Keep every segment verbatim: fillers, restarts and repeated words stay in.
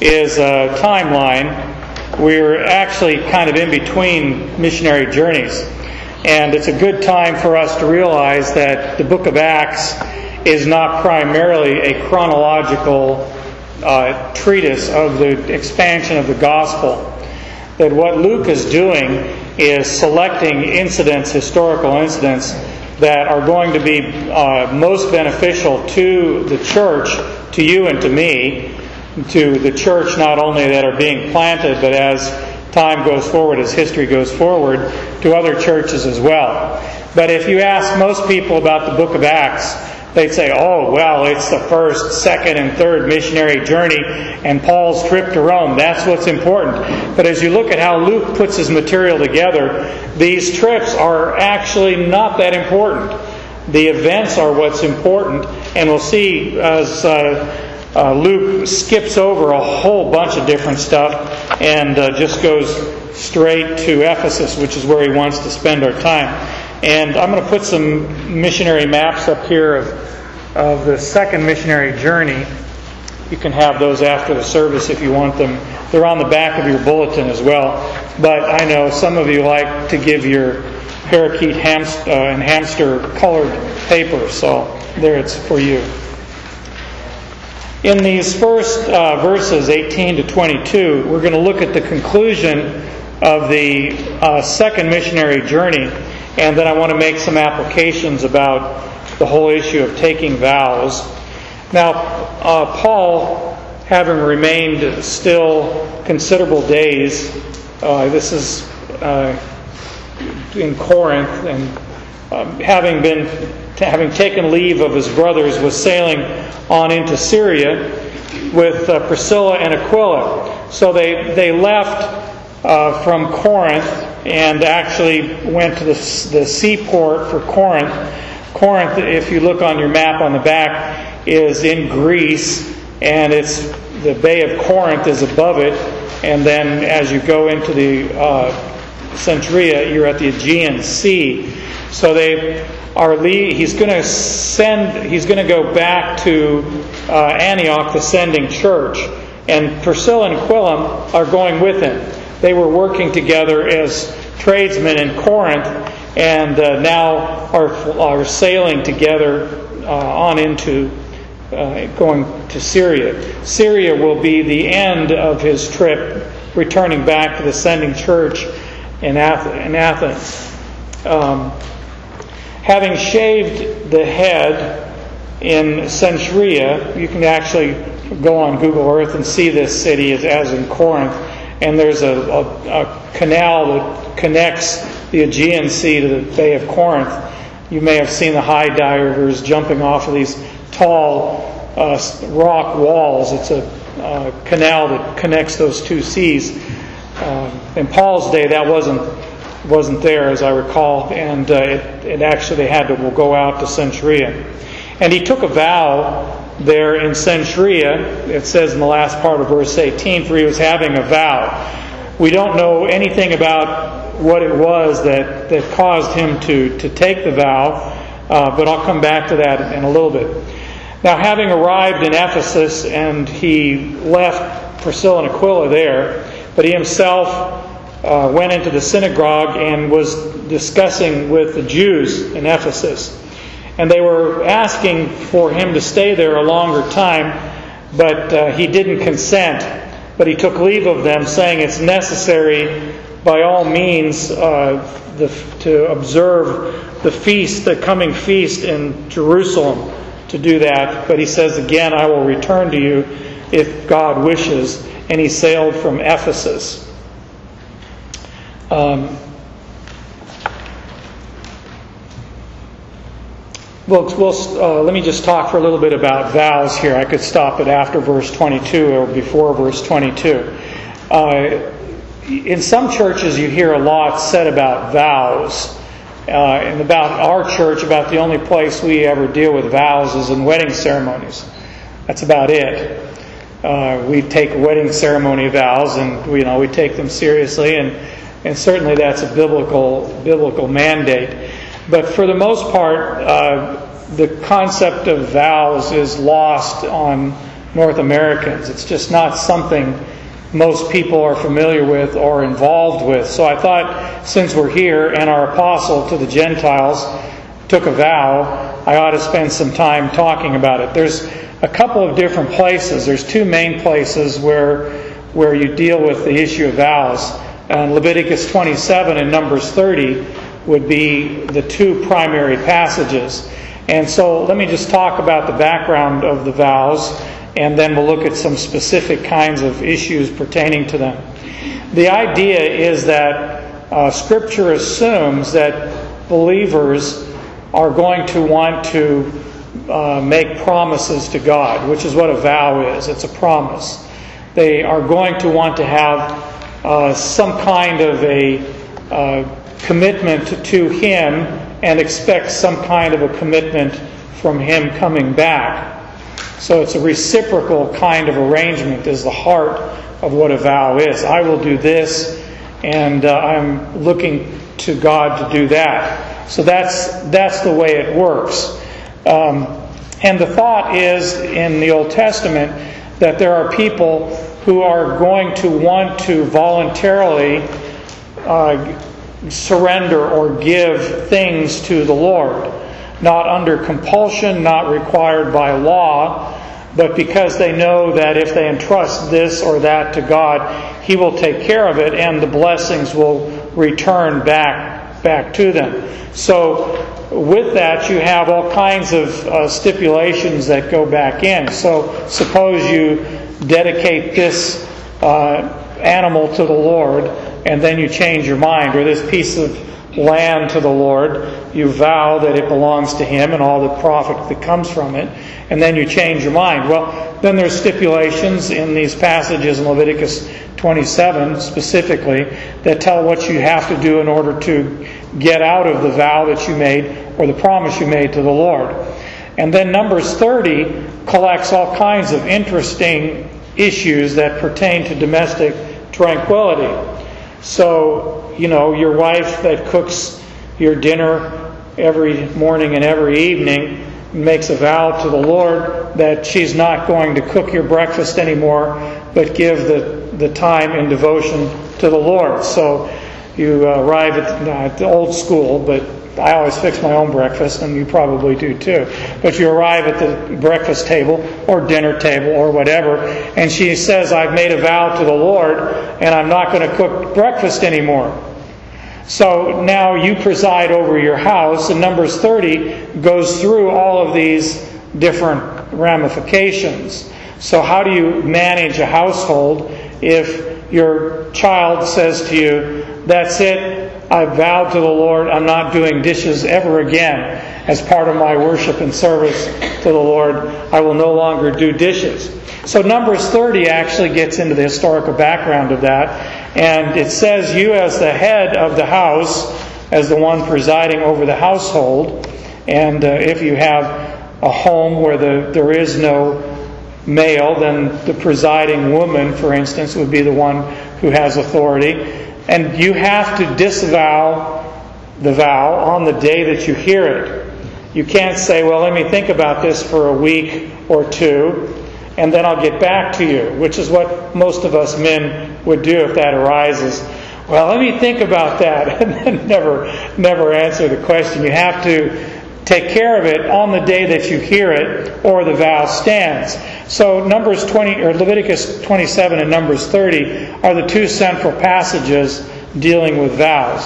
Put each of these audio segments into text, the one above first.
is a timeline. We're actually kind of in between missionary journeys. And it's a good time for us to realize that the book of Acts is not primarily a chronological uh, treatise of the expansion of the gospel. That what Luke is doing is selecting incidents, historical incidents, that are going to be uh, most beneficial to the church, to you and to me, to the church not only that are being planted, but as time goes forward, as history goes forward, to other churches as well. But if you ask most people about the book of Acts, they'd say, oh, well, it's the first, second, and third missionary journey and Paul's trip to Rome. That's what's important. But as you look at how Luke puts his material together, these trips are actually not that important. The events are what's important, and we'll see as uh, uh, Luke skips over a whole bunch of different stuff and uh, just goes straight to Ephesus, which is where he wants to spend our time. And I'm going to put some missionary maps up here of, of the second missionary journey. You can have those after the service if you want them. They're on the back of your bulletin as well. But I know some of you like to give your parakeet hamster, uh, and hamster colored paper, so there it's for you. In these first uh, verses, eighteen to twenty-two, we're going to look at the conclusion of the uh, second missionary journey. And then I want to make some applications about the whole issue of taking vows. Now, uh, Paul, having remained still considerable days, uh, this is uh, in Corinth, and um, having been, having taken leave of his brothers, was sailing on into Syria with uh, Priscilla and Aquila. So they they left uh, from Corinth and actually went to the, the seaport for Corinth. Corinth, if you look on your map on the back, is in Greece, and it's the Bay of Corinth is above it, and then as you go into the uh, Centuria, you're at the Aegean Sea. So they are. He's going to send. He's going to go back to uh, Antioch, the sending church, and Priscilla and Aquila are going with him. They were working together as tradesmen in Corinth, and uh, now are are sailing together uh, on into uh, going to Syria. Syria will be the end of his trip, returning back to the sending church in Athens. Um, having shaved the head in Centuria, you can actually go on Google Earth and see this city as, as in Corinth. And there's a, a, a canal that connects the Aegean Sea to the Bay of Corinth. You may have seen the high divers jumping off of these tall uh, rock walls. It's a uh, canal that connects those two seas. Uh, in Paul's day, that wasn't wasn't there, as I recall, and uh, it, it actually had to go out to Centuria. And he took a vow there in Centuria. It says in the last part of verse eighteen, for he was having a vow. We don't know anything about what it was that, that caused him to, to take the vow, uh, but I'll come back to that in a little bit. Now, having arrived in Ephesus, and he left Priscilla and Aquila there, but he himself uh, went into the synagogue and was discussing with the Jews in Ephesus. And they were asking for him to stay there a longer time, but uh, he didn't consent. But he took leave of them, saying it's necessary by all means uh, the, to observe the feast, the coming feast in Jerusalem, to do that. But he says, again, I will return to you if God wishes. And he sailed from Ephesus. Um, Well, we'll uh, let me just talk for a little bit about vows here. I could stop it after verse twenty-two or before verse twenty-two. Uh, in some churches, you hear a lot said about vows. Uh, and about our church, about the only place we ever deal with vows is in wedding ceremonies. That's about it. Uh, we take wedding ceremony vows, and we, you know we take them seriously, and and certainly that's a biblical biblical mandate. But for the most part, uh, the concept of vows is lost on North Americans. It's just not something most people are familiar with or involved with. So I thought, since we're here and our apostle to the Gentiles took a vow, I ought to spend some time talking about it. There's a couple of different places. There's two main places where where you deal with the issue of vows. And Leviticus twenty-seven and Numbers thirty would be the two primary passages. And so let me just talk about the background of the vows, and then we'll look at some specific kinds of issues pertaining to them. The idea is that uh, Scripture assumes that believers are going to want to uh, make promises to God, which is what a vow is. It's a promise. They are going to want to have uh, some kind of a uh, commitment to Him and expect some kind of a commitment from Him coming back. So it's a reciprocal kind of arrangement is the heart of what a vow is. I will do this, and uh, I'm looking to God to do that. So that's that's the way it works. Um, and the thought is in the Old Testament that there are people who are going to want to voluntarily uh, surrender or give things to the Lord. Not under compulsion, not required by law, but because they know that if they entrust this or that to God, He will take care of it and the blessings will return back back to them. So with that, you have all kinds of uh, stipulations that go back in. So suppose you dedicate this uh, animal to the Lord, and then you change your mind, or this piece of land to the Lord, you vow that it belongs to Him and all the profit that comes from it, and then you change your mind. Well, then there's stipulations in these passages in Leviticus twenty-seven specifically that tell what you have to do in order to get out of the vow that you made or the promise you made to the Lord. And then Numbers thirty collects all kinds of interesting issues that pertain to domestic tranquility. So, you know, your wife that cooks your dinner every morning and every evening makes a vow to the Lord that she's not going to cook your breakfast anymore, but give the, the time in devotion to the Lord. So you uh, arrive at, uh, at the old school, but I always fix my own breakfast, and you probably do too. But you arrive at the breakfast table or dinner table or whatever, and she says, I've made a vow to the Lord, and I'm not going to cook breakfast anymore. So now you preside over your house, and Numbers thirty goes through all of these different ramifications. So how do you manage a household if your child says to you, that's it, I vowed to the Lord I'm not doing dishes ever again as part of my worship and service to the Lord. I will no longer do dishes. So Numbers thirty actually gets into the historical background of that. And it says you as the head of the house, as the one presiding over the household, and uh, if you have a home where the, there is no male, then the presiding woman, for instance, would be the one who has authority. And you have to disavow the vow on the day that you hear it. You can't say, well, let me think about this for a week or two, and then I'll get back to you, which is what most of us men would do if that arises. Well, let me think about that, and then never, never answer the question. You have to take care of it on the day that you hear it, or the vow stands. So Numbers twenty or Leviticus twenty-seven and Numbers thirty are the two central passages dealing with vows.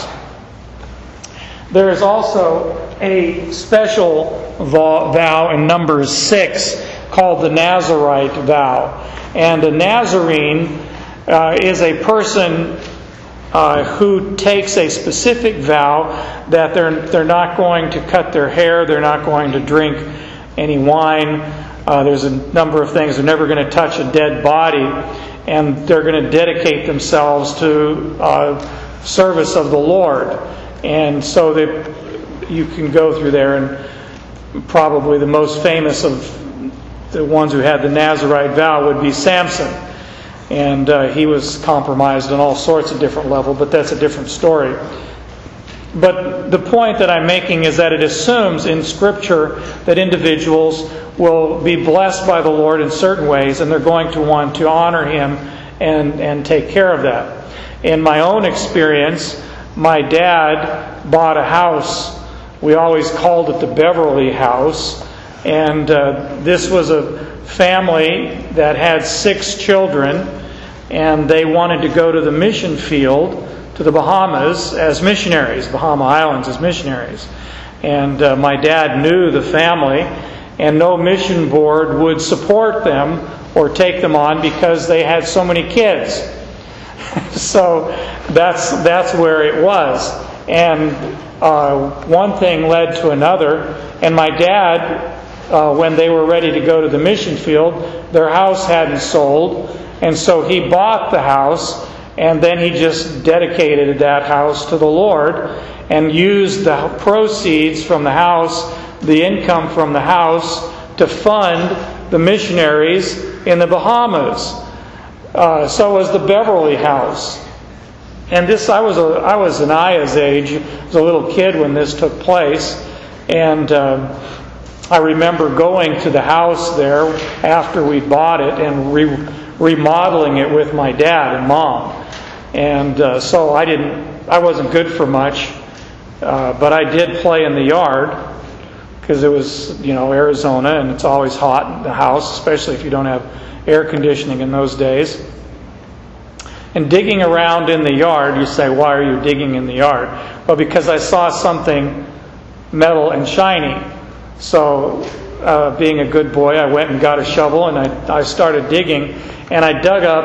There is also a special vow in Numbers six called the Nazarite vow. And a Nazarene uh, is a person uh, who takes a specific vow that they're they're not going to cut their hair, they're not going to drink any wine. Uh, there's a number of things. They're never going to touch a dead body, and they're going to dedicate themselves to uh, service of the Lord. And so they, you can go through there, and probably the most famous of the ones who had the Nazarite vow would be Samson. And uh, he was compromised on all sorts of different levels, but that's a different story. But the point that I'm making is that it assumes in Scripture that individuals will be blessed by the Lord in certain ways, and they're going to want to honor Him and, and take care of that. In my own experience, my dad bought a house. We always called it the Beverly House. And uh, this was a family that had six children, and they wanted to go to the mission field to the Bahamas as missionaries, Bahama Islands as missionaries. And uh, my dad knew the family, and no mission board would support them or take them on because they had so many kids. So that's that's where it was. And uh, one thing led to another, and my dad, Uh, when they were ready to go to the mission field, their house hadn't sold, and so he bought the house, and then he just dedicated that house to the Lord and used the proceeds from the house, the income from the house, to fund the missionaries in the Bahamas. Uh, so was the Beverly House. And this, I was a, I was Anaya's age. I was a little kid when this took place, and Uh, I remember going to the house there after we bought it and re- remodeling it with my dad and mom. And uh, so I didn't, I wasn't good for much, uh, but I did play in the yard because it was, you know, Arizona, and it's always hot in the house, especially if you don't have air conditioning in those days. And digging around in the yard, you say, why are you digging in the yard? Well, because I saw something metal and shiny. So, uh, being a good boy, I went and got a shovel, and I, I started digging, and I dug up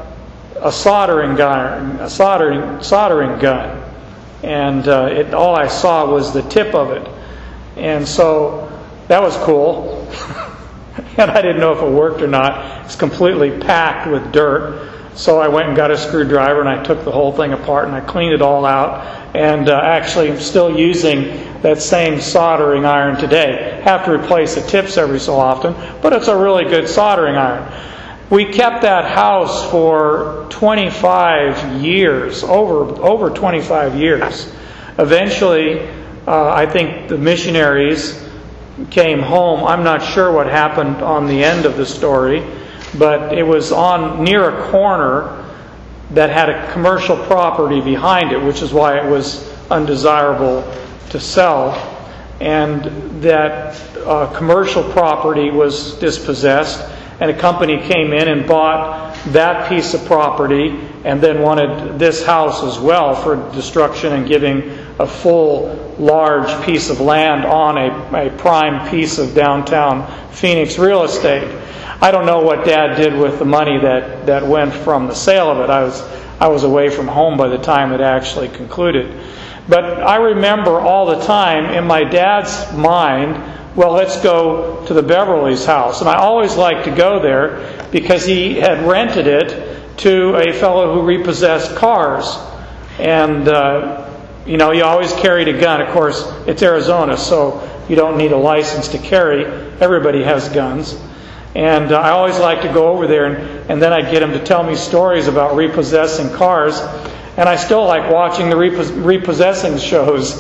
a soldering gun, a soldering soldering gun, and uh, it, all I saw was the tip of it, and so that was cool, and I didn't know if it worked or not. It's completely packed with dirt. So I went and got a screwdriver, and I took the whole thing apart, and I cleaned it all out, and uh, actually I'm still using that same soldering iron today. Have to replace the tips every so often, but it's a really good soldering iron. We kept that house for twenty-five years, over over twenty-five years. Eventually, uh, I think the missionaries came home. I'm not sure what happened on the end of the story, but it was on near a corner that had a commercial property behind it, which is why it was undesirable to sell. And that uh, commercial property was dispossessed, and a company came in and bought that piece of property and then wanted this house as well for destruction and giving a full, large piece of land on a, a prime piece of downtown Phoenix real estate. I don't know what Dad did with the money that, that went from the sale of it. I was I was away from home by the time it actually concluded. But I remember all the time in my dad's mind, well, let's go to the Beverly's house. And I always liked to go there because he had rented it to a fellow who repossessed cars. And, uh, you know, he always carried a gun. Of course, it's Arizona, so you don't need a license to carry. Everybody has guns. And uh, I always like to go over there, and, and then I'd get him to tell me stories about repossessing cars. And I still like watching the repos- repossessing shows.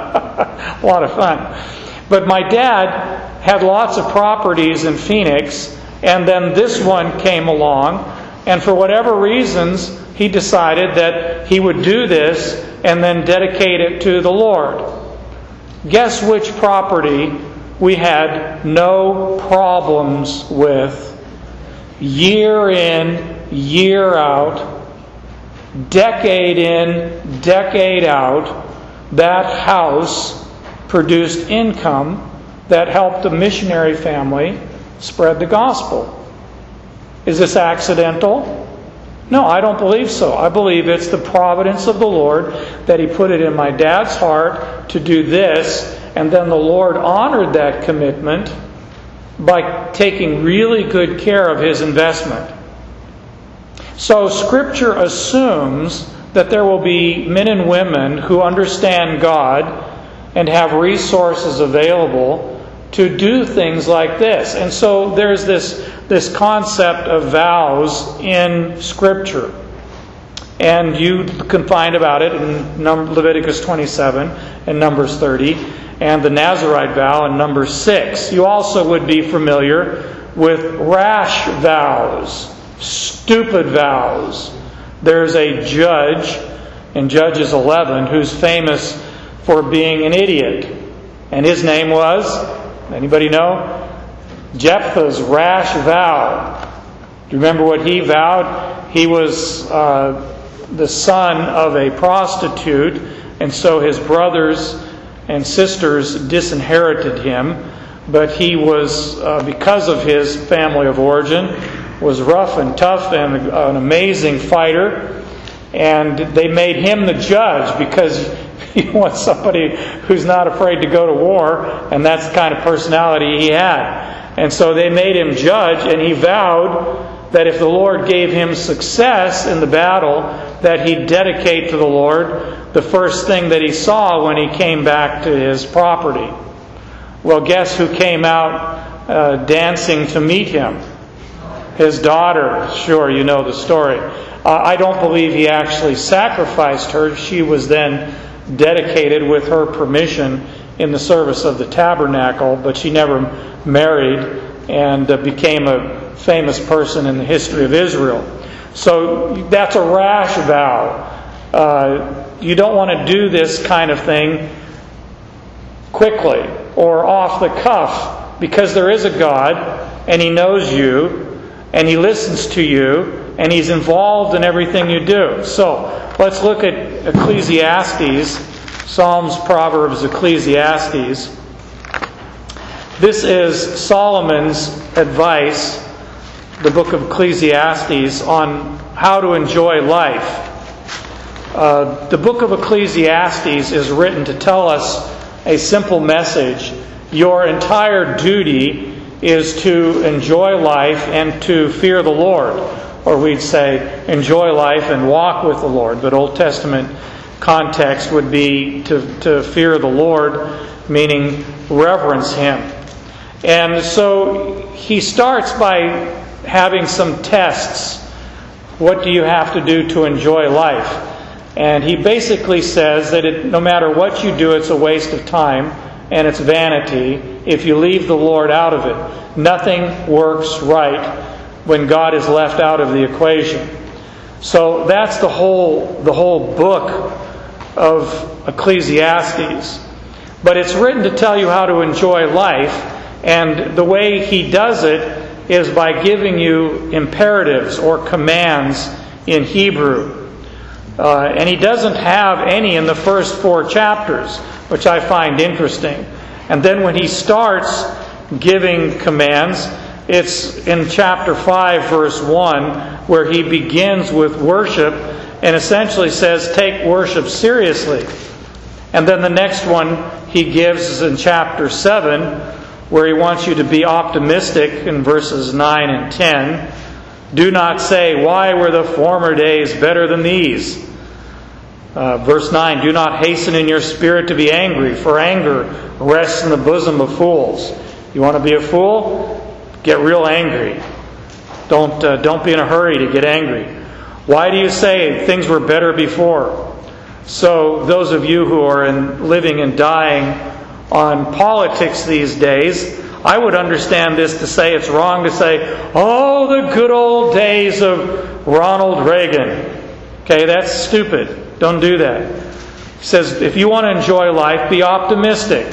A lot of fun. But my dad had lots of properties in Phoenix, and then this one came along, and for whatever reasons, he decided that he would do this and then dedicate it to the Lord. Guess which property we had no problems with, year in, year out, decade in, decade out. That house produced income that helped the missionary family spread the gospel. Is this accidental? No, I don't believe so. I believe it's the providence of the Lord that He put it in my dad's heart to do this, and then the Lord honored that commitment by taking really good care of His investment. So Scripture assumes that there will be men and women who understand God and have resources available to do things like this. And so there's this, this concept of vows in Scripture. And you can find about it in Leviticus twenty-seven in Numbers thirty, and the Nazirite vow in Numbers six. You also would be familiar with rash vows, stupid vows. There's a judge in Judges eleven who's famous for being an idiot. And his name was, anybody know? Jephthah's rash vow. Do you remember what he vowed? He was uh, the son of a prostitute, and so his brothers and sisters disinherited him. But he was, uh, because of his family of origin, was rough and tough and an amazing fighter. And they made him the judge because you want somebody who's not afraid to go to war, and that's the kind of personality he had. And so they made him judge, and he vowed that if the Lord gave him success in the battle, that he'd dedicate to the Lord the first thing that he saw when he came back to his property. Well, guess who came out uh, dancing to meet him? His daughter. Sure, you know the story. Uh, I don't believe he actually sacrificed her. She was then dedicated with her permission in the service of the tabernacle, but she never married and uh, became a famous person in the history of Israel. So that's a rash vow. Uh, you don't want to do this kind of thing quickly or off the cuff, because there is a God, and He knows you, and He listens to you, and He's involved in everything you do. So let's look at Ecclesiastes, Psalms, Proverbs, Ecclesiastes. This is Solomon's advice, the book of Ecclesiastes, on how to enjoy life. Uh, the book of Ecclesiastes is written to tell us a simple message. Your entire duty is to enjoy life and to fear the Lord. Or we'd say, enjoy life and walk with the Lord. But Old Testament context would be to, to fear the Lord, meaning reverence Him. And so he starts by having some tests. What do you have to do to enjoy life? And he basically says that it, no matter what you do, it's a waste of time and it's vanity if you leave the Lord out of it. Nothing works right when God is left out of the equation. So that's the whole the whole book of Ecclesiastes. But it's written to tell you how to enjoy life, and the way he does it is by giving you imperatives or commands in Hebrew. Uh, and he doesn't have any in the first four chapters, which I find interesting. And then when he starts giving commands, it's in chapter five, verse one, where he begins with worship and essentially says, take worship seriously. And then the next one he gives is in chapter seven, where he wants you to be optimistic in verses nine and ten. Do not say, why were the former days better than these? Uh, verse nine, do not hasten in your spirit to be angry, for anger rests in the bosom of fools. You want to be a fool? Get real angry. Don't uh, don't be in a hurry to get angry. Why do you say things were better before? So those of you who are in, living and dying on politics these days, I would understand this to say it's wrong to say, oh, the good old days of Ronald Reagan. Okay, that's stupid. Don't do that. He says, if you want to enjoy life, be optimistic.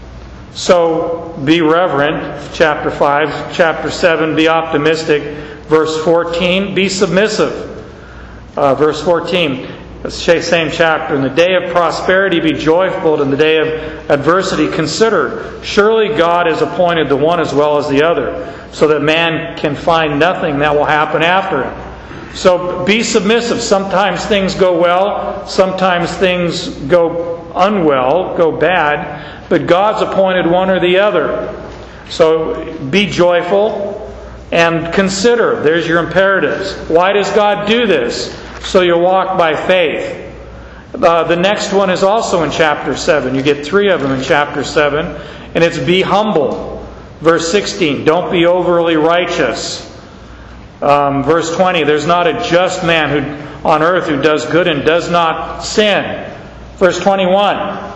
So, be reverent, chapter five. Chapter seven, be optimistic. Verse fourteen, be submissive. Uh, verse fourteen, same chapter. In the day of prosperity, be joyful. In the day of adversity, consider. Surely God has appointed the one as well as the other, so that man can find nothing that will happen after him. So be submissive. Sometimes things go well, sometimes things go unwell, go bad, but God's appointed one or the other. So be joyful and consider. There's your imperatives. Why does God do this? So you walk by faith. Uh, the next one is also in chapter seven. You get three of them in chapter seven, and it's be humble. Verse sixteen, don't be overly righteous. Um, verse twenty, there's not a just man who on earth who does good and does not sin. Verse twenty-one,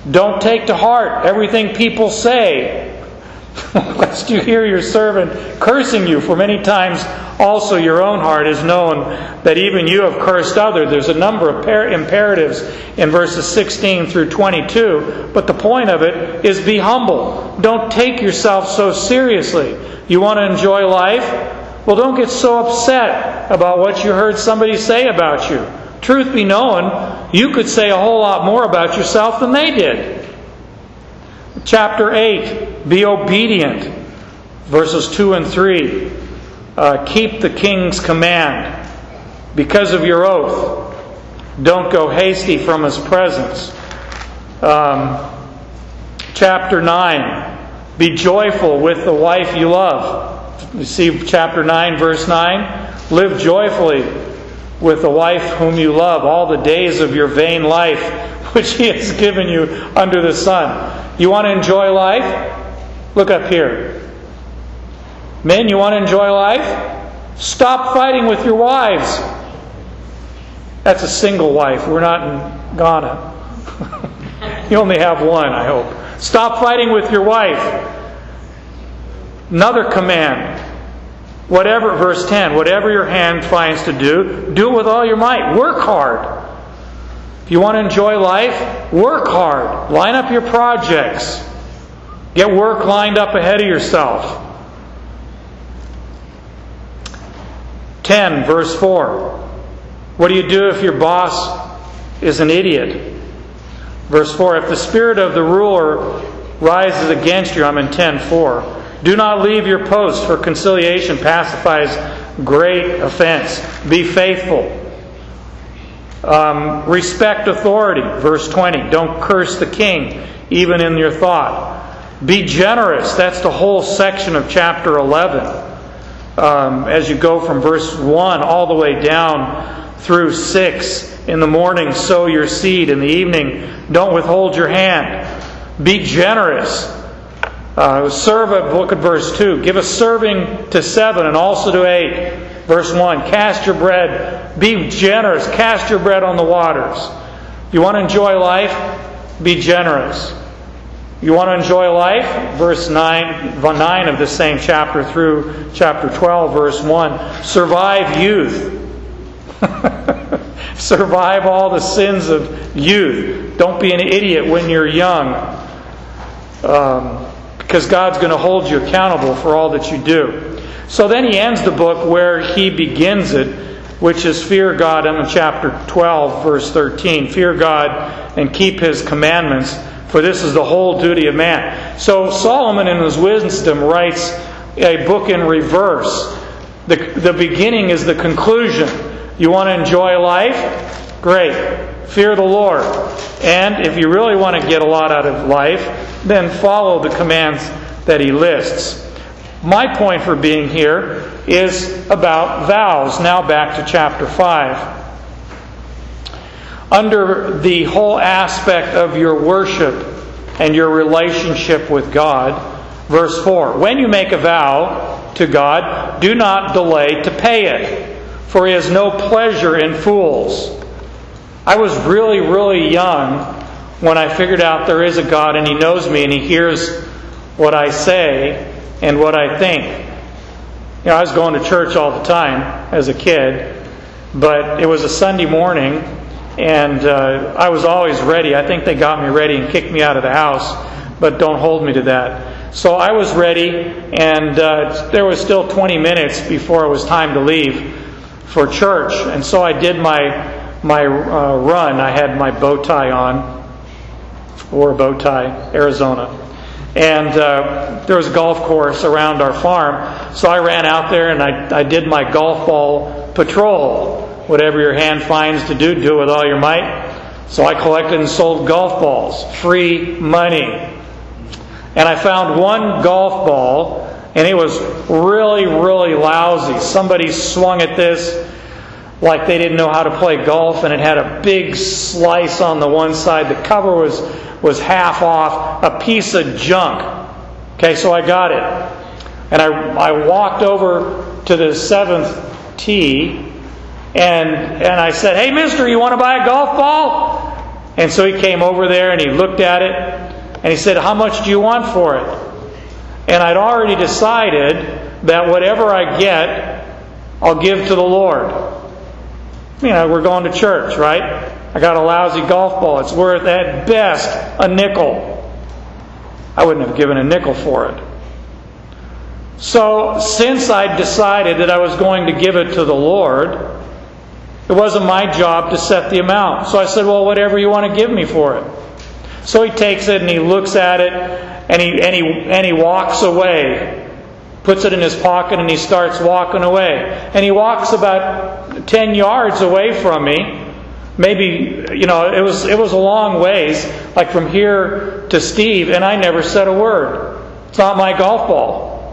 Don't take to heart everything people say, lest you hear your servant cursing you. For many times also your own heart is known that even you have cursed others. There's a number of imperatives in verses sixteen through twenty-two, but the point of it is be humble. Don't take yourself so seriously. You want to enjoy life? Well, don't get so upset about what you heard somebody say about you. Truth be known, you could say a whole lot more about yourself than they did. Chapter eight, be obedient. Verses two and three. Uh, keep the king's command. Because of your oath, don't go hasty from his presence. Um, chapter nine, be joyful with the wife you love. You see chapter nine, verse nine? Live joyfully with the wife whom you love all the days of your vain life, which He has given you under the sun. You want to enjoy life? Look up here. Men, you want to enjoy life? Stop fighting with your wives. That's a single wife. We're not in Ghana. You only have one, I hope. Stop fighting with your wife. Another command. Whatever, verse ten, whatever your hand finds to do, do it with all your might. Work hard. If you want to enjoy life, work hard. Line up your projects. Get work lined up ahead of yourself. ten, verse four. What do you do if your boss is an idiot? Verse four, if the spirit of the ruler rises against you, I'm in ten four. Do not leave your post, for conciliation pacifies great offense. Be faithful. Um, respect authority. Verse twenty. Don't curse the king, even in your thought. Be generous. That's the whole section of chapter eleven. Um, as you go from verse one all the way down through six. In the morning, sow your seed. In the evening, don't withhold your hand. Be generous. Uh, serve at, look at verse two. Give a serving to seven and also to eight. Verse one. Cast your bread. Be generous. Cast your bread on the waters. You want to enjoy life? Be generous. You want to enjoy life? Verse nine, nine of the same chapter through chapter twelve, verse one. Survive youth. Survive all the sins of youth. Don't be an idiot when you're young. Um, because God's going to hold you accountable for all that you do. So then he ends the book where he begins it, which is fear God in chapter twelve, verse thirteen. Fear God and keep His commandments, for this is the whole duty of man. So Solomon in his wisdom writes a book in reverse. The, the beginning is the conclusion. You want to enjoy life? Great. Fear the Lord. And if you really want to get a lot out of life, then follow the commands that he lists. My point for being here is about vows. Now back to chapter five. Under the whole aspect of your worship and your relationship with God, verse four. When you make a vow to God, do not delay to pay it, for He has no pleasure in fools. I was really, really young when I figured out there is a God and He knows me and He hears what I say and what I think. You know, I was going to church all the time as a kid, but it was a Sunday morning and uh, I was always ready. I think they got me ready and kicked me out of the house, but don't hold me to that. So I was ready, and uh, there was still twenty minutes before it was time to leave for church, and so I did my my uh, run. I had my bow tie on. Or a bow tie, Arizona. And uh, there was a golf course around our farm. So I ran out there and I, I did my golf ball patrol. Whatever your hand finds to do, do it with all your might. So I collected and sold golf balls. Free money. And I found one golf ball and it was really, really lousy. Somebody swung at this like they didn't know how to play golf, and it had a big slice on the one side. The cover was was half off, a piece of junk. Okay, so I got it. And I I walked over to the seventh tee, and and I said, "Hey, mister, you want to buy a golf ball?" And so he came over there and he looked at it and he said, "How much do you want for it?" And I'd already decided that whatever I get, I'll give to the Lord. You know, we're going to church, right? I got a lousy golf ball. It's worth at best a nickel. I wouldn't have given a nickel for it. So, since I'd decided that I was going to give it to the Lord, it wasn't my job to set the amount. So I said, "Well, whatever you want to give me for it." So he takes it and he looks at it and he and he and he walks away. Puts it in his pocket and he starts walking away. And he walks about ten yards away from me. Maybe, you know, it was it was a long ways, like from here to Steve, and I never said a word. It's not my golf ball.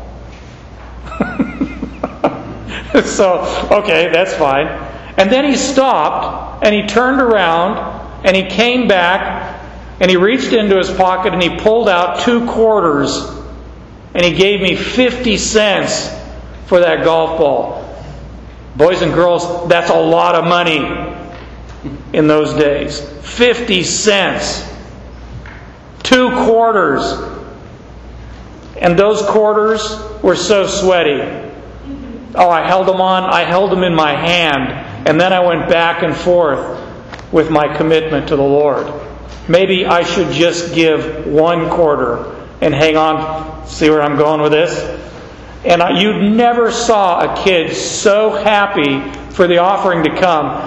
So, okay, that's fine. And then he stopped, and he turned around, and he came back, and he reached into his pocket, and he pulled out two quarters, and he gave me fifty cents for that golf ball. Boys and girls, that's a lot of money in those days. fifty cents. Two quarters. And those quarters were so sweaty. Oh, I held them on, I held them in my hand, and then I went back and forth with my commitment to the Lord. Maybe I should just give one quarter and hang on. See where I'm going with this? And I, you never saw a kid so happy for the offering to come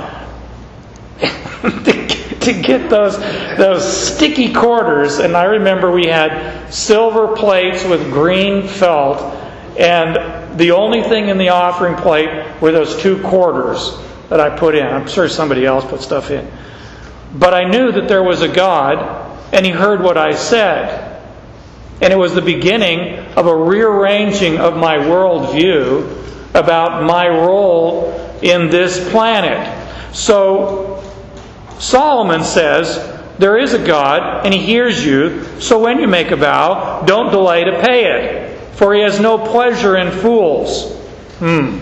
to, to get those those sticky quarters. And I remember we had silver plates with green felt, and the only thing in the offering plate were those two quarters that I put in. I'm sure somebody else put stuff in. But I knew that there was a God, and He heard what I said. And it was the beginning of a rearranging of my worldview about my role in this planet. So Solomon says, there is a God, and He hears you, so when you make a vow, don't delay to pay it, for He has no pleasure in fools. Hmm.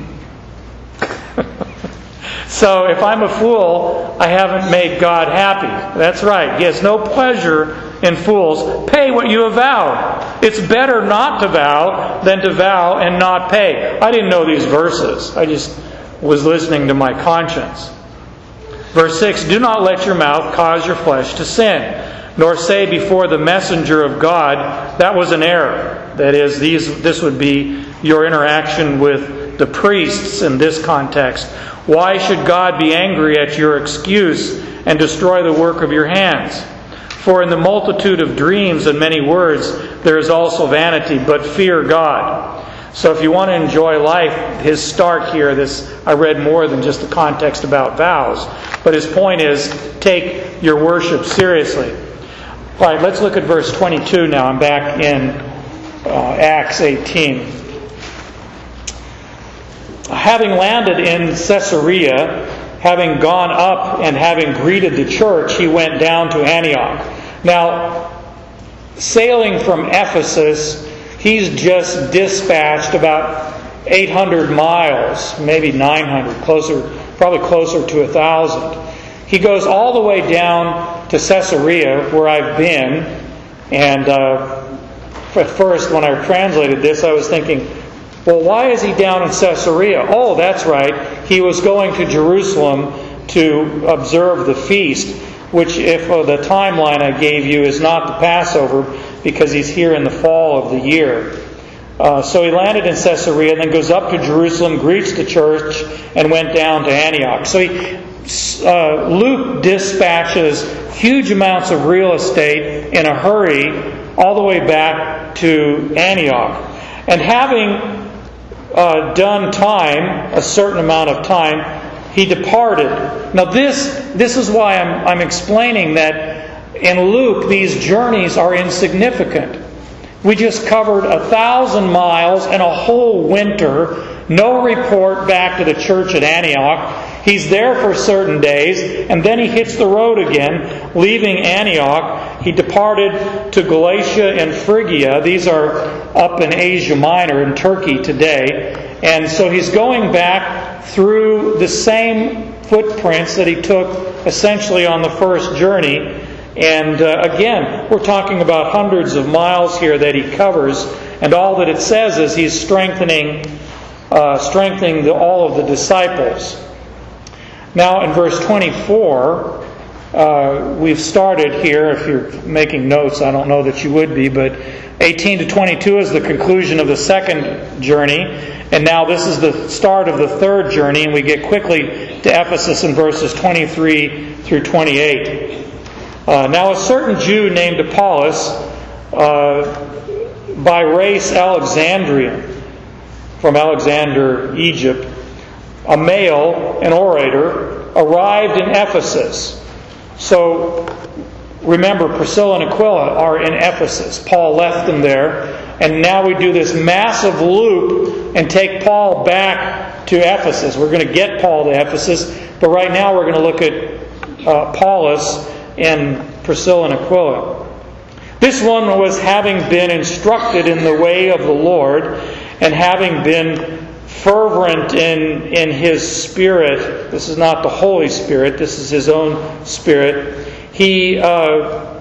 So if I'm a fool, I haven't made God happy. That's right. He has no pleasure in fools. Pay what you have vowed. It's better not to vow than to vow and not pay. I didn't know these verses. I just was listening to my conscience. Verse six, do not let your mouth cause your flesh to sin, nor say before the messenger of God, that was an error. That is, these, this would be your interaction with the priests in this context. Why should God be angry at your excuse and destroy the work of your hands? For in the multitude of dreams and many words there is also vanity, but fear God. So if you want to enjoy life, his start here, this I read more than just the context about vows. But his point is, take your worship seriously. All right, let's look at verse twenty-two now. I'm back in uh, Acts eighteen. Having landed in Caesarea, having gone up and having greeted the church, he went down to Antioch. Now, sailing from Ephesus, he's just dispatched about eight hundred miles, maybe nine hundred, closer, probably closer to one thousand. He goes all the way down to Caesarea, where I've been. And uh, at first, when I translated this, I was thinking, well, why is he down in Caesarea? Oh, that's right. He was going to Jerusalem to observe the feast, which, if uh, the timeline I gave you is not the Passover, because he's here in the fall of the year. Uh, so he landed in Caesarea, and then goes up to Jerusalem, greets the church, and went down to Antioch. So he, uh, Luke dispatches huge amounts of real estate in a hurry all the way back to Antioch. And having Uh, done time, a certain amount of time, he departed. Now this this is why I'm, I'm explaining that in Luke these journeys are insignificant. We just covered a thousand miles and a whole winter. No report back to the church at Antioch. He's there for certain days, and then he hits the road again, leaving Antioch. He departed to Galatia and Phrygia. These are up in Asia Minor, in Turkey today. And so he's going back through the same footprints that he took essentially on the first journey. And uh, again, we're talking about hundreds of miles here that he covers, and all that it says is he's strengthening, uh, strengthening the, all of the disciples. Now, in verse twenty-four, uh, we've started here. If you're making notes, I don't know that you would be, but eighteen to twenty-two is the conclusion of the second journey, and now this is the start of the third journey, and we get quickly to Ephesus in verses twenty-three through twenty-eight. Uh, now a certain Jew named Apollos, uh, by race Alexandrian, from Alexander, Egypt, a male, an orator, arrived in Ephesus. So remember, Priscilla and Aquila are in Ephesus. Paul left them there, and now we do this massive loop and take Paul back to Ephesus. We're going to get Paul to Ephesus, but right now we're going to look at uh, Apollos and Priscilla and Aquila. This one was having been instructed in the way of the Lord, and having been fervent in, in his spirit. This is not the Holy Spirit, this is his own spirit. He uh,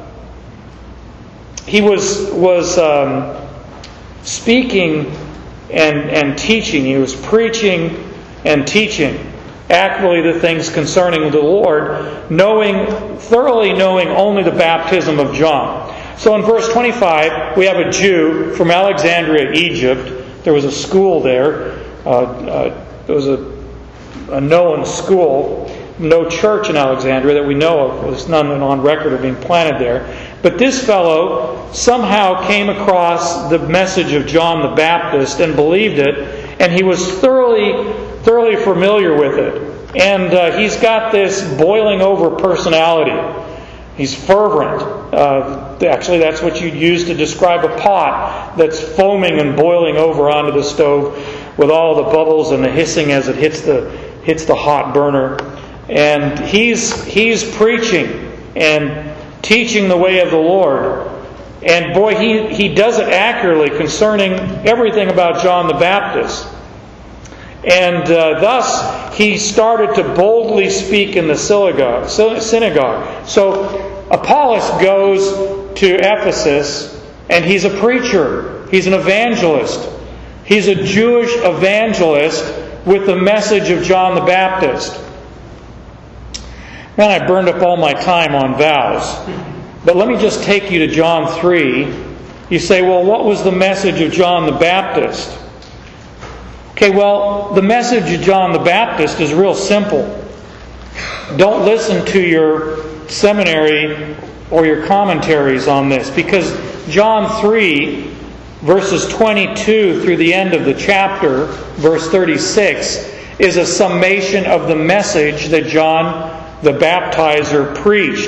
he was was um, speaking and and teaching. He was preaching and teaching accurately the things concerning the Lord, knowing thoroughly knowing only the baptism of John. So in verse twenty-five, we have a Jew from Alexandria, Egypt. There was a school there. Uh, uh, there was a, a known school. No church in Alexandria that we know of. There's none on record of being planted there. But this fellow somehow came across the message of John the Baptist and believed it, and he was thoroughly, thoroughly familiar with it. And uh, he's got this boiling over personality. He's fervent. Uh, actually, that's what you'd use to describe a pot that's foaming and boiling over onto the stove with all the bubbles and the hissing as it hits the hits the hot burner. And he's he's preaching and teaching the way of the Lord. And boy, he, he does it accurately concerning everything about John the Baptist. And uh, thus, he started to boldly speak in the synagogue. synagogue. So, Apollos goes to Ephesus, and he's a preacher. He's an evangelist. He's a Jewish evangelist with the message of John the Baptist. Man, I burned up all my time on vows. But let me just take you to John three. You say, well, what was the message of John the Baptist? Okay, well, the message of John the Baptist is real simple. Don't listen to your seminary or your commentaries on this, because John three, verses twenty-two through the end of the chapter, verse thirty-six, is a summation of the message that John the Baptizer preached.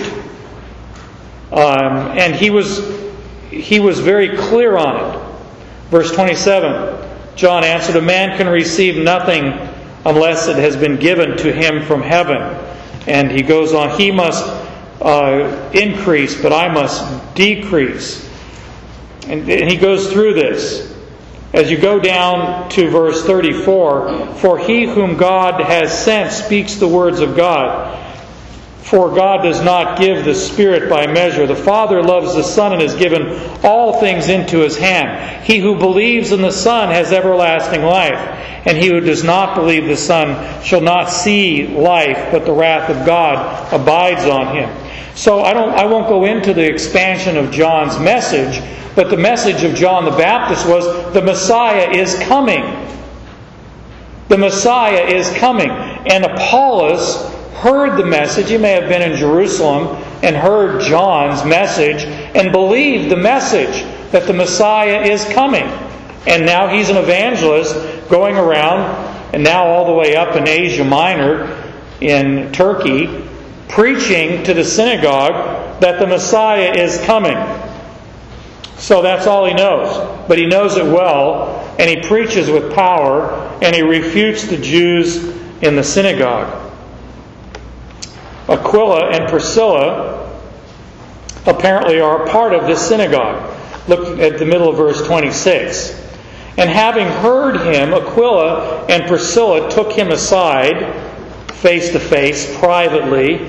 Um, and he was he was very clear on it. Verse twenty-seven, John answered, "A man can receive nothing unless it has been given to him from heaven." And he goes on, "He must uh, increase, but I must decrease." And, and he goes through this. As you go down to verse thirty-four, "For he whom God has sent speaks the words of God. For God does not give the Spirit by measure. The Father loves the Son and has given all things into His hand. He who believes in the Son has everlasting life. And he who does not believe the Son shall not see life, but the wrath of God abides on him." So I don't I won't go into the expansion of John's message, but the message of John the Baptist was the Messiah is coming. The Messiah is coming. And Apollos heard the message. He may have been in Jerusalem and heard John's message and believed the message that the Messiah is coming. And now he's an evangelist going around, and now all the way up in Asia Minor, in Turkey, preaching to the synagogue that the Messiah is coming. So that's all he knows. But he knows it well, and he preaches with power, and he refutes the Jews in the synagogue. Aquila and Priscilla apparently are a part of this synagogue. Look at the middle of verse twenty-six. "And having heard him, Aquila and Priscilla took him aside, face to face, privately,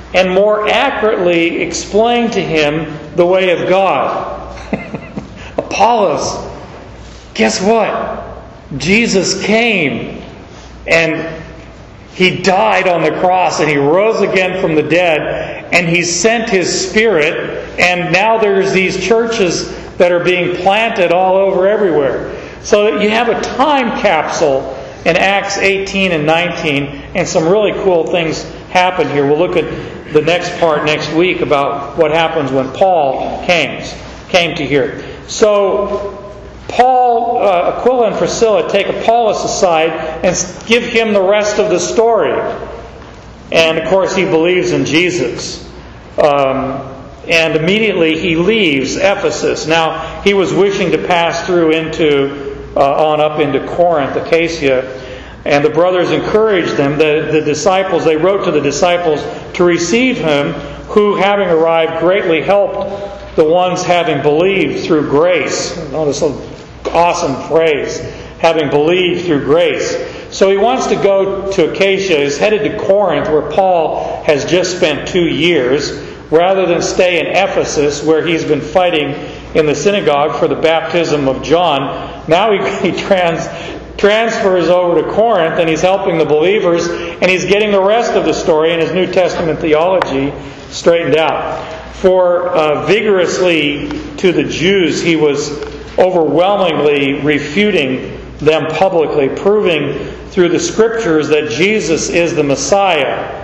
and more accurately explain to him the way of God. Apollos, guess what? Jesus came and He died on the cross and He rose again from the dead and He sent His Spirit, and now there's these churches that are being planted all over everywhere. So you have a time capsule in Acts eighteen and nineteen, and some really cool things happen here. We'll look at the next part next week about what happens when Paul came, came to here. So Paul, uh, Aquila and Priscilla take Apollos aside and give him the rest of the story. And of course he believes in Jesus. Um, and immediately he leaves Ephesus. Now he was wishing to pass through into, uh, on up into Corinth, Achaia. And the brothers encouraged them, the, the disciples, they wrote to the disciples to receive him, who having arrived greatly helped the ones having believed through grace. Notice an awesome phrase, having believed through grace. So he wants to go to Achaia. He's headed to Corinth, where Paul has just spent two years, rather than stay in Ephesus, where he's been fighting in the synagogue for the baptism of John. Now he, he trans, transfers over to Corinth, and he's helping the believers, and he's getting the rest of the story in his New Testament theology straightened out. For uh, vigorously to the Jews, he was overwhelmingly refuting them publicly, proving through the Scriptures that Jesus is the Messiah.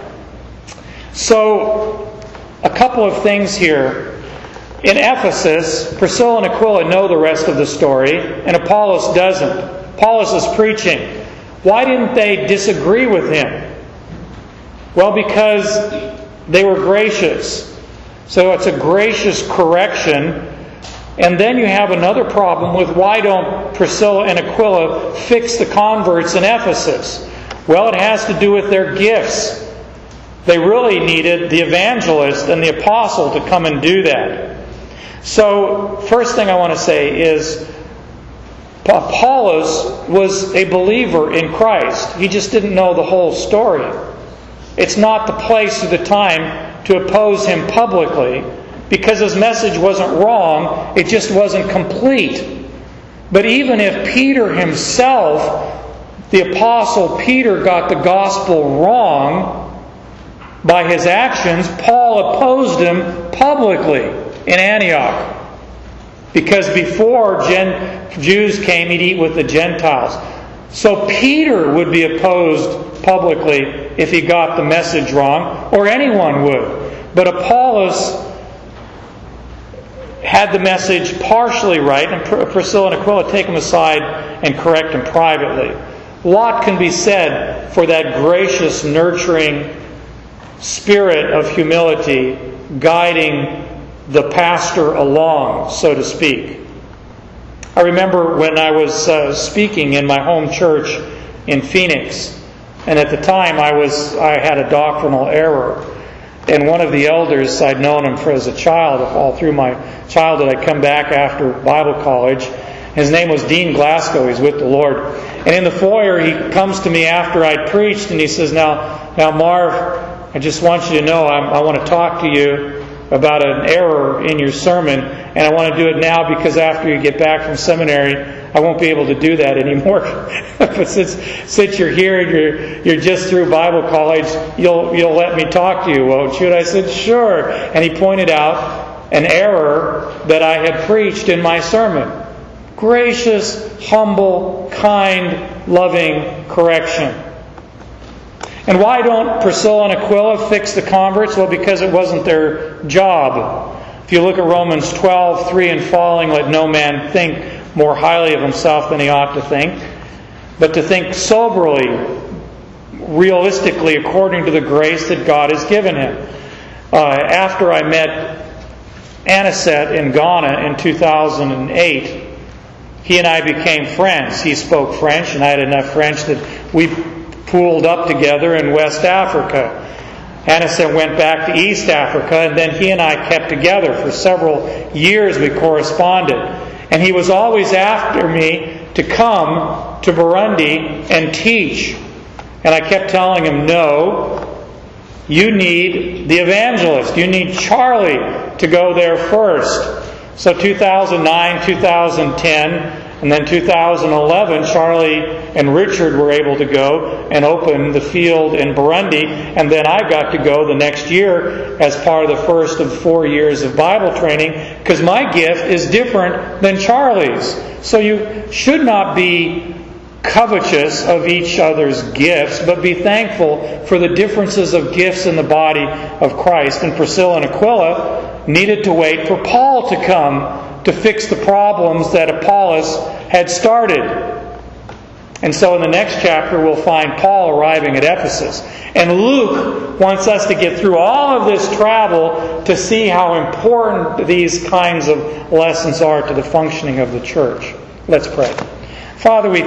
So, a couple of things here. In Ephesus, Priscilla and Aquila know the rest of the story, and Apollos doesn't. Apollos is preaching. Why didn't they disagree with him? Well, because they were gracious. So it's a gracious correction. And then you have another problem with why don't Priscilla and Aquila fix the converts in Ephesus? Well, it has to do with their gifts. They really needed the evangelist and the apostle to come and do that. So, first thing I want to say is Apollos was a believer in Christ. He just didn't know the whole story. It's not the place or the time to oppose him publicly, because his message wasn't wrong, it just wasn't complete. But even if Peter himself, the Apostle Peter, got the gospel wrong by his actions, Paul opposed him publicly in Antioch. Because before Gen- Jews came, he'd eat with the Gentiles. So Peter would be opposed publicly if he got the message wrong, or anyone would. But Apollos had the message partially right, and Priscilla and Aquila take him aside and correct him privately. A lot can be said for that gracious, nurturing spirit of humility guiding the pastor along, so to speak. I remember when I was uh, speaking in my home church in Phoenix, and at the time I was I had a doctrinal error. And one of the elders, I'd known him for as a child, all through my childhood. I'd come back after Bible college. His name was Dean Glasgow. He's with the Lord. And in the foyer, he comes to me after I'd preached, and he says, Now, now Marv, I just want you to know I'm, I want to talk to you about an error in your sermon, and I want to do it now because after you get back from seminary, I won't be able to do that anymore. But since since you're here and you're you're just through Bible college, you'll you'll let me talk to you, won't you? And I said, sure. And he pointed out an error that I had preached in my sermon. Gracious, humble, kind, loving correction. And why don't Priscilla and Aquila fix the converts? Well, because it wasn't their job. If you look at Romans twelve, three and following, let no man think more highly of himself than he ought to think, but to think soberly, realistically, according to the grace that God has given him. Uh, after I met Aniset in Ghana in two thousand eight, he and I became friends. He spoke French, and I had enough French that we pooled up together in West Africa. Aniset went back to East Africa, and then he and I kept together. For several years we corresponded. And he was always after me to come to Burundi and teach. And I kept telling him no. you need the evangelist. You need Charlie to go there first. So two thousand nine, two thousand ten, and then two thousand eleven, Charlie and Richard were able to go and open the field in Burundi, and then I got to go the next year as part of the first of four years of Bible training, because my gift is different than Charlie's. So you should not be covetous of each other's gifts, but be thankful for the differences of gifts in the body of Christ. And Priscilla and Aquila needed to wait for Paul to come to fix the problems that Apollos had started. And so in the next chapter we'll find Paul arriving at Ephesus. And Luke wants us to get through all of this travel to see how important these kinds of lessons are to the functioning of the church. Let's pray. Father, we